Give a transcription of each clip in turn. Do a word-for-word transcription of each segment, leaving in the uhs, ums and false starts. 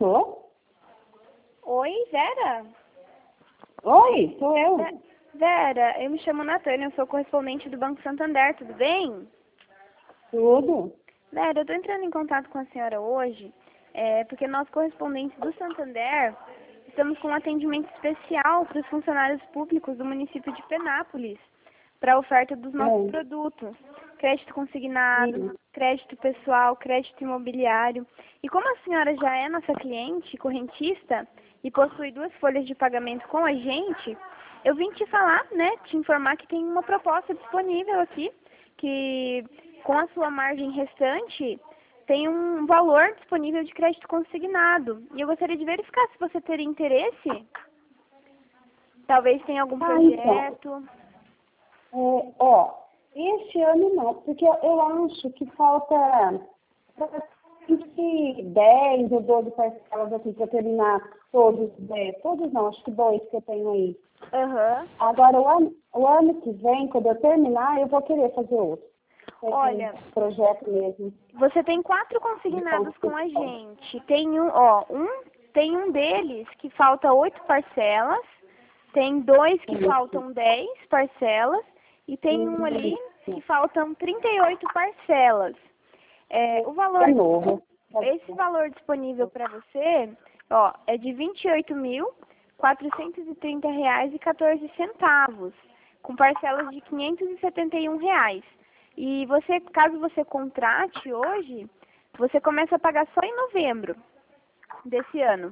Alô? Oi, Vera? Oi, sou eu. Ve- Vera, eu me chamo Natânia, eu sou correspondente do Banco Santander, tudo bem? Tudo? Vera, eu estou entrando em contato com a senhora hoje, é, porque nós, correspondentes do Santander, estamos com um atendimento especial para os funcionários públicos do município de Penápolis, para a oferta dos nossos É. produtos. Crédito consignado, Sim. crédito pessoal, crédito imobiliário. E como a senhora já é nossa cliente correntista e possui duas folhas de pagamento com a gente, eu vim te falar, né, te informar que tem uma proposta disponível aqui, que com a sua margem restante tem um valor disponível de crédito consignado. E eu gostaria de verificar se você teria interesse. Talvez tenha algum Ah, então. projeto. É, ó, este ano não, porque eu, eu acho que falta praticamente dez ou doze parcelas assim para terminar todos, é, todos não, acho que dois que eu tenho aí. Aham. Agora, o ano, o ano que vem, quando eu terminar, eu vou querer fazer outro. Olha, Esse projeto mesmo. você tem quatro consignados com a gente. Tem um, ó, um, tem um deles que falta oito parcelas, tem dois que Isso. faltam dez parcelas e tem um ali que faltam trinta e oito parcelas. É, o valor, É novo. esse valor disponível para você, ó, é de vinte e oito mil quatrocentos e trinta reais e quatorze centavos, com parcelas de quinhentos e setenta e um reais. E você, caso você contrate hoje, você começa a pagar só em novembro desse ano.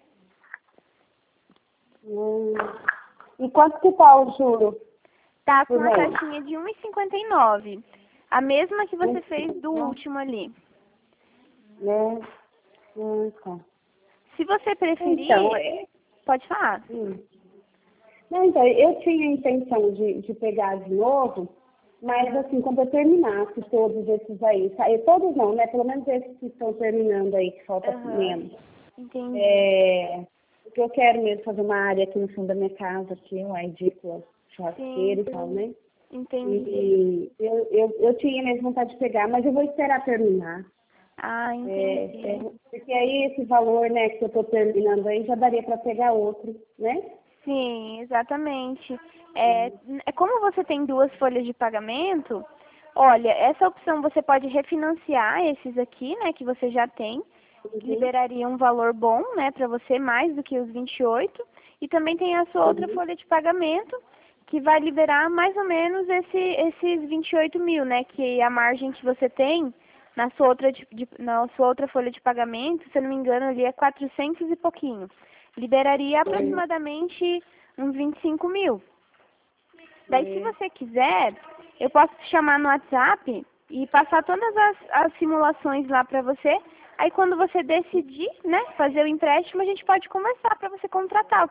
Hum. E quanto que tá o juro? Tá com Por uma mês? taxinha de um e cinquenta e nove. A mesma que você Um fez do Não, último ali. né? Hum, tá. Se você preferir, Então, é, pode falar. hum. Não, então, eu tinha a intenção de, de pegar de novo, mas assim, quando eu terminasse todos esses aí, sa- e todos não, né? Pelo menos esses que estão terminando aí, que falta Aham. menos. Entendi. É, porque eu quero mesmo fazer uma área aqui no fundo da minha casa, aqui, uma edícula, churrasqueira e tal, né? Entendi. E eu, eu, eu tinha mesmo vontade de pegar, mas eu vou esperar terminar. Ah, É, entendi. é, porque aí esse valor, né, que eu estou terminando aí, já daria para pegar outro, né? Sim, exatamente. É, é como você tem duas folhas de pagamento, olha, essa opção você pode refinanciar esses aqui, né, que você já tem, que Uhum, liberaria um valor bom, né, para você, mais do que os vinte e oito. E também tem a sua outra uhum, folha de pagamento, que vai liberar mais ou menos esse, esses vinte e oito mil, né, que a margem que você tem na sua outra, de, de- na sua outra folha de pagamento, se eu não me engano, ali é quatrocentos e pouquinho. Liberaria uhum, aproximadamente uns vinte e cinco mil. Daí, se uhum. você quiser, eu posso te chamar no WhatsApp e passar todas as, as simulações lá para você. Aí, quando você decidir, né, fazer o empréstimo, a gente pode conversar para você contratar.